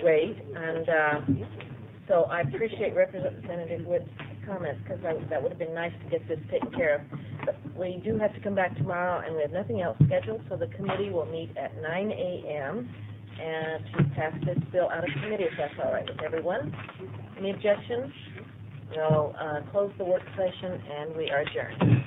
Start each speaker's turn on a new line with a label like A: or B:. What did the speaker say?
A: wait, and so I appreciate Representative Wood's comments, because that would have been nice to get this taken care of. But we do have to come back tomorrow, and we have nothing else scheduled, so the committee will meet at 9 a.m. and to pass this bill out of committee, if that's all right with everyone. Any objections? We'll close the work session, and we are adjourned.